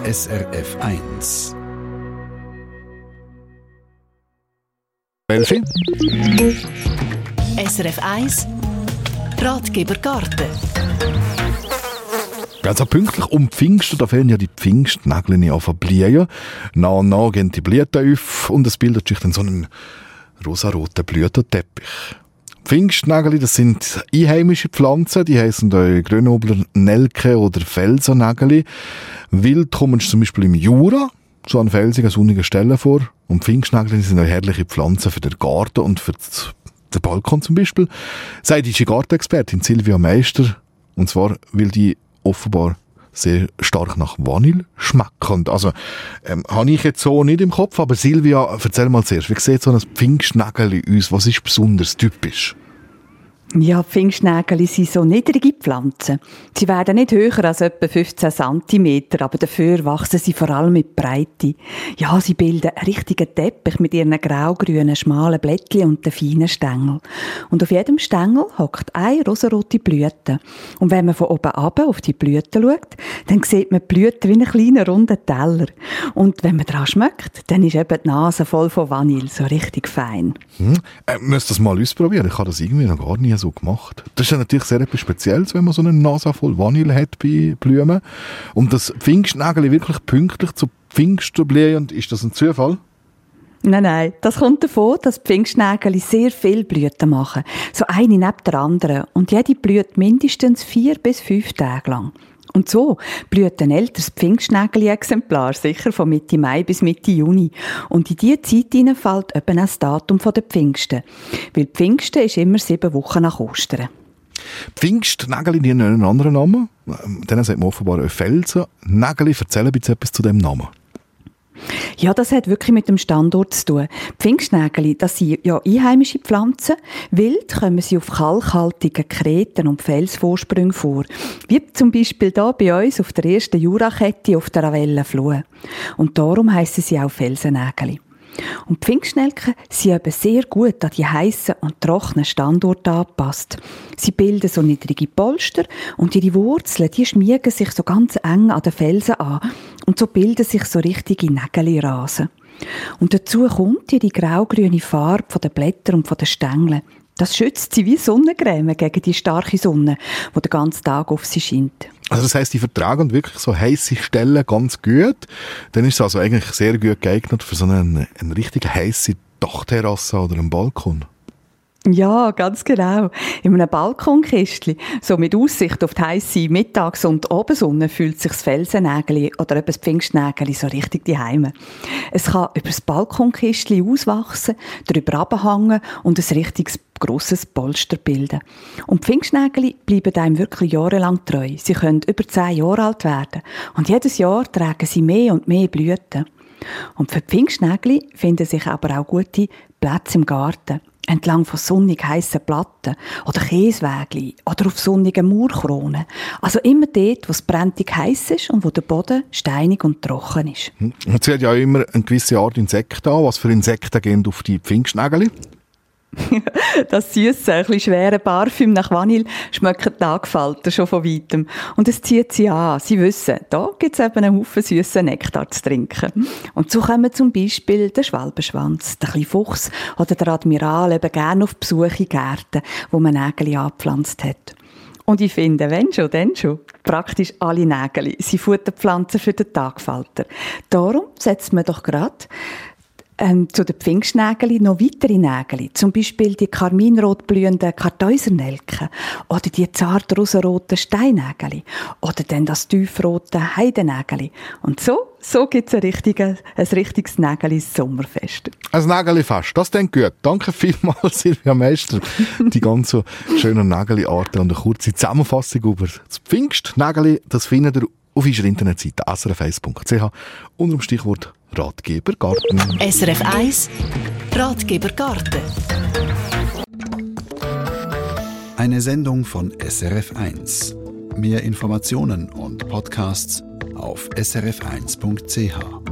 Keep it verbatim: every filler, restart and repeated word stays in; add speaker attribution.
Speaker 1: S R F eins.
Speaker 2: Welche?
Speaker 3: S R F eins Ratgeber Garten.
Speaker 2: Also pünktlich um Pfingsten, da fehlen ja die Pfingstnägel auf den Blühen. Nach und nach gehen die Blüten auf und es bildet sich dann so einen rosaroten Blütenteppich. Pfingstnägel, das sind einheimische Pflanzen, die heissen da Grönobler Nelke oder Felsennägel. Wild kommen sie zum Beispiel im Jura, so an felsigen, sonnigen Stellen vor. Und Pfingstnägel sind auch herrliche Pflanzen für den Garten und für den Balkon zum Beispiel. Sagt die Gartenexpertin Silvia Meister. Und zwar, weil die offenbar sehr stark nach Vanille schmecken. Also, ähm, habe ich jetzt so nicht im Kopf, aber Silvia, erzähl mal zuerst, wie sieht so ein Pfingstnägel aus? Was ist besonders typisch?
Speaker 4: Ja, Pfingstnägel sind so niedrige Pflanzen. Sie werden nicht höher als etwa fünfzehn Zentimeter, aber dafür wachsen sie vor allem mit Breite. Ja, sie bilden einen richtigen Teppich mit ihren grau-grünen, schmalen Blättchen und den feinen Stängeln. Und auf jedem Stängel hockt eine rosarote Blüte. Und wenn man von oben runter auf die Blüte schaut, dann sieht man die Blüte wie einen kleinen, runden Teller. Und wenn man daran schmeckt, dann ist eben die Nase voll von Vanille, so richtig fein.
Speaker 2: Hm. Äh, müsst das mal ausprobieren. Ich habe das irgendwie noch gar nie so gemacht. Das ist ja natürlich sehr etwas Spezielles, wenn man so eine Nase voll Vanille hat bei Blumen. Und das Pfingstnägel wirklich pünktlich zu Pfingsten blühen, ist das ein Zufall?
Speaker 4: Nein, nein. Das kommt davon, dass die Pfingstnägel sehr viele Blüten machen. So eine neben der anderen. Und jede blüht mindestens vier bis fünf Tage lang. Und so blüht ein älteres Pfingstnägeli-Exemplar sicher von Mitte Mai bis Mitte Juni. Und in diese Zeit hinein fällt eben auch das Datum der Pfingsten. Weil Pfingsten ist immer sieben Wochen nach Ostern.
Speaker 2: Pfingstnägeli, die haben einen anderen Namen. Denen sagt man offenbar Felsennägeli. Erzähl bitte etwas zu dem Namen.
Speaker 4: Ja, das hat wirklich mit dem Standort zu tun. Pfingstnägeli, das sind ja einheimische Pflanzen. Wild kommen sie auf kalkhaltigen Kreten und Felsvorsprüngen vor. Wie zum Beispiel hier bei uns auf der ersten Jurakette auf der Ravellenfluhe. Und darum heissen sie auch Felsennägeli. Und Pfingstnelken sind eben sehr gut an die heissen und trockenen Standorte angepasst. Sie bilden so niedrige Polster und ihre Wurzeln, die schmiegen sich so ganz eng an den Felsen an. Und so bilden sich so richtige Nägelirasen. Und dazu kommt ihre grau-grüne Farbe von den Blättern und von den Stängeln. Das schützt sie wie Sonnencreme gegen die starke Sonne, die den ganzen Tag auf sie scheint.
Speaker 2: Also das heisst, die vertragen wirklich so heisse Stellen ganz gut. Dann ist es also eigentlich sehr gut geeignet für so eine, eine richtig heisse Dachterrasse oder einen Balkon.
Speaker 4: Ja, ganz genau. In einem Balkonkistchen, so mit Aussicht auf die heisse Mittags- und Abendsonne, fühlt sich das Felsennägeli oder eben das Pfingstnägeli so richtig daheim. Es kann über das Balkonkistchen auswachsen, darüber herabhängen und ein richtiges grosses Polster bilden. Und die Pfingstnägeli bleiben einem wirklich jahrelang treu. Sie können über zehn Jahre alt werden. Und jedes Jahr tragen sie mehr und mehr Blüten. Und für die Pfingstnägeli finden sich aber auch gute Plätze im Garten. Entlang von sonnig heissen Platten oder Käsewägli oder auf sonnigen Mauerkronen. Also immer dort, wo es brenntig heiss ist und wo der Boden steinig und trocken ist.
Speaker 2: Man zählt ja auch immer eine gewisse Art Insekten an. Was für Insekten gehen auf die Pfingstnägeli?
Speaker 4: Das süsse, ein bisschen schwere Parfüm nach Vanille schmecken die Angefalter schon von weitem. Und es zieht sie an. Sie wissen, da gibt es eben einen Haufen süssen Nektar zu trinken. Und so kommen zum Beispiel der Schwalbenschwanz, der kleine Fuchs oder der Admiral eben gerne auf Besuch in Gärten, wo man Nägel angepflanzt hat. Und ich finde, wenn schon, dann schon. Praktisch alle Nägel sind Futterpflanzen für den Tagfalter. Darum setzt man doch gerade Ähm, zu den Pfingstnägeli noch weitere Nägeli. Zum Beispiel die karminrot blühenden Kartäusernelken oder die zart rosaroten Steinnägeli oder dann das tiefrote Heidennägeli. Und so, so gibt es ein richtiges, ein richtiges Nägeli-Sommerfest.
Speaker 2: Ein Nägelifest, das klingt gut. Danke vielmals, Silvia Meister. Die ganzen schönen Nägeli-Arten und eine kurze Zusammenfassung über das Pfingstnägeli, das findet ihr auf unserer Internetseite s r f eins punkt c h unter dem Stichwort Ratgeber Garten.
Speaker 3: S R F eins Ratgeber Garten.
Speaker 1: Eine Sendung von S R F eins. Mehr Informationen und Podcasts auf s r f eins punkt c h.